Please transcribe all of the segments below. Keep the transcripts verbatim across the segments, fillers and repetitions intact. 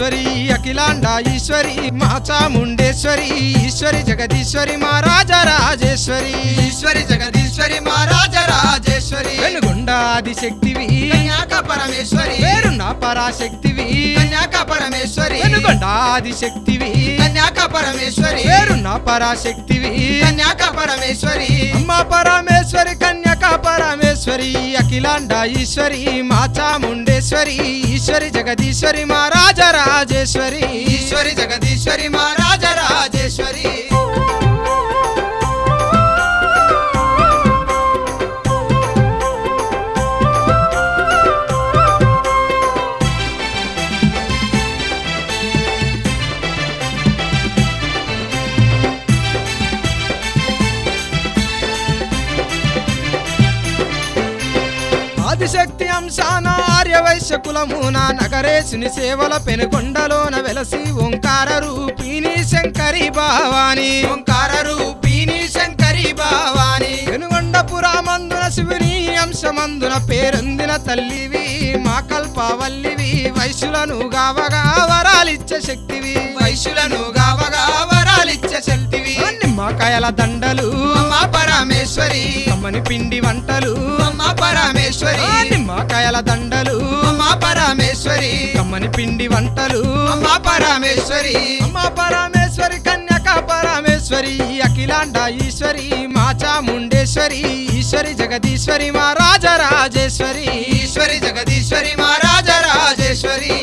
ఈశ్వరి అఖిలాండ ఈశ్వరి మా చాముండేశ్వరి ఈశ్వరి జగదీశ్వరి మా రాజరాజేశ్వరి ఈశ్వరి జగదీశ్వరి మా రాజరాజేశ్వరి వెనుగొండ ఆదిశక్తివి కన్యాక పరమేశ్వరి పేరున్న పరాశక్తివి కన్యాక పరమేశ్వరి వెనుగొండ ఆదిశక్తివి కన్యాక పరమేశ్వరి పేరున్న పరాశక్తివి కన్యాక పరమేశ్వరి అమ్మ పరమేశ్వరి కన్యక పరమేశ్వరి అఖిలాండ ఈశ్వరి మా చాముండేశ్వరి ఈశ్వరి జగదీశ్వరి మా రాజరాజేశ్వరి ఈశ్వరి జగదీశ్వరి మా రాజరాజేశ్వరి ఆదిశక్తి అంశాన ఆర్యవైశ్య కులమున నగరేశుని సేవల పెనుకొండలోన వెలసి ఓంకార రూపిణి శంకరి భావాని ఓంకార రూపిణి శంకరి భావాని పెనుగొండపురామందున శివుని అంశమందున పేరొందిన తల్లివి మా కల్పవల్లివి వైశ్యులను గావగా వరాలిచ్చే శక్తివి వైశ్యులను గావగా వరాలిచ్చే శక్తివి నిమ్మకాయల దండలు అమ్మ పరమేశ్వరి కమ్మని పిండి వంటలు అమ్మ పరమేశ్వరి నిమ్మకాయల దండలు అమ్మ పరమేశ్వరి కమ్మని పిండి వంటలు అమ్మ పరమేశ్వరి అమ్మ పరమేశ్వరి కన్యక పరమేశ్వరి అఖిలాండ ఈశ్వరి మా చాముండేశ్వరి ఈశ్వరి జగదీశ్వరి మా రాజరాజేశ్వరి ఈశ్వరి జగదీశ్వరి మా రాజరాజేశ్వరి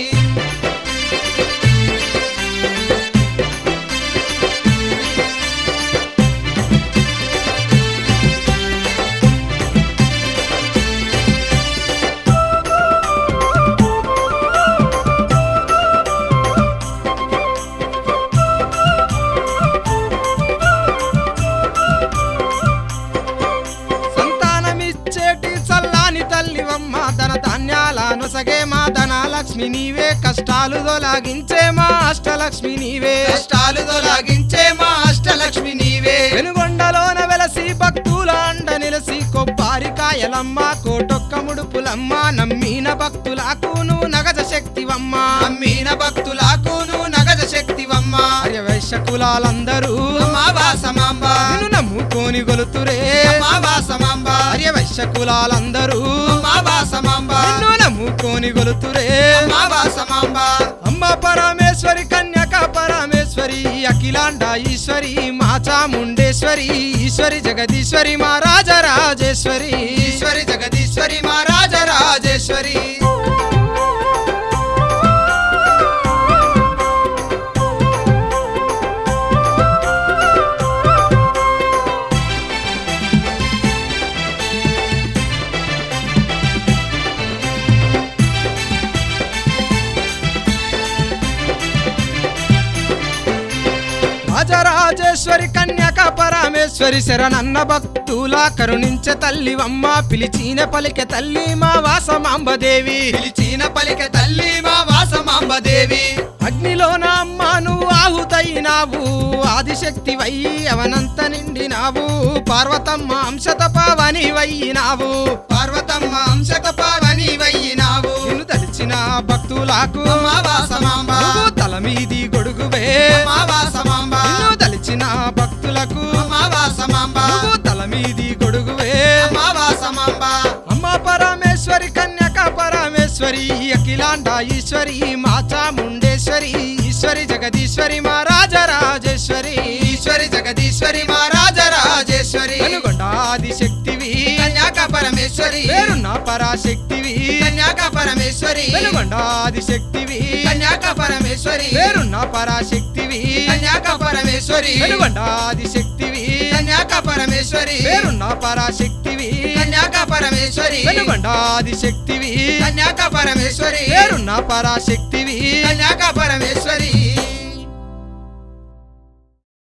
సంతానమిచ్చేటి చల్లాని తల్లివమ్మ ధన ధాన్యాల నొసగే మా ధనలక్ష్మి నీవే కష్టాలు తొలగించే మా అష్టలక్ష్మి నీవే కష్టాలు తొలగించే మా అష్టలక్ష్మి నీవే వెనుగొండలోన వెలసి భక్తుల అండ నిలసి కొబ్బరికాయలమ్మ కోటొక్క ముడుపులమ్మ నమ్మిన భక్తులకు నువ్వు నగజ శక్తివమ్మ అమ్మీన భక్తులకు నువ్వు నగద శక్తివమ్మ ఆర్యవైశ్య కులాలందరూ మా వాసమాంబ నిన్ను నమ్ముకొని గొలుతురే మా వాసమాంబ ఆర్యవైశ్య కులాలందరూ మా వాసమాంబ నిన్ను నమ్ముకొని గొలుతురే మా వాసమాంబ అమ్మ పరమేశ్వరి కన్యక పరమేశ్వరి అఖిలాండ ఈశ్వరి మా చాముండేశ్వరి ఈశ్వరి జగదీశ్వరి మా రాజరాజేశ్వరి ఈశ్వరి జగదీశ్వరి మా రాజరాజేశ్వరి రాజరాజేశ్వరి కన్యక పరమేశ్వరి శరణన్న భక్తుల కరుణించే తల్లివమ్మ పిలిచిన పలికె తల్లి మా వాసమాంబదేవి పిలిచిన పలిక తల్లి మా వాసమాంబ దేవి అగ్నిలోన అమ్మ నువ్వు ఆహుతైనావు ఆదిశక్తి వయ్యి అవనంత నిండినావు పార్వతమ్మ అంశత పావని వయ్యినావు పార్వతమ్మ అంశత పావని వయ్యినావు నిన్ను తలిచిన భక్తులకు మా వాసమాంబ నువ్వు తల మీది గొడుగువే మా వాసమాంబ నిన్ను తలిచిన భక్తులకు మా వాసమాంబ నువ్వు తల మీది గొడుగువే మా వాసమాంబ అమ్మ పరమేశ్వరి కన్యక పరమేశ్వరి అఖిలాండ ఈశ్వరి మా చాముండేశ్వరి ఈశ్వరి జగదీశ్వరి మా రాజరాజేశ్వరి ఈశ్వరి జగదీశ్వరి మా రాజరాజేశ్వరి వెనుగొండ ఆదిశక్తివి కన్యాక పరమేశ్వరి పేరున్న పరాశక్తివి కన్యాక పరమేశ్వరి వెనుగొండ ఆదిశక్తివి కన్యాక పరమేశ్వరి పేరున్న పరాశక్తివి కన్యాక పరమేశ్వరి వెనుగొండ ఆదిశక్తివి కన్యాక పరమేశ్వరి పేరున్న పరాశక్తివి కన్యాక పరమేశ్వరి వెనుగొండ ఆదిశక్తివి కన్యాక పరమేశ్వరి పేరున్న పరాశక్తివి కన్యాక పరమేశ్వరి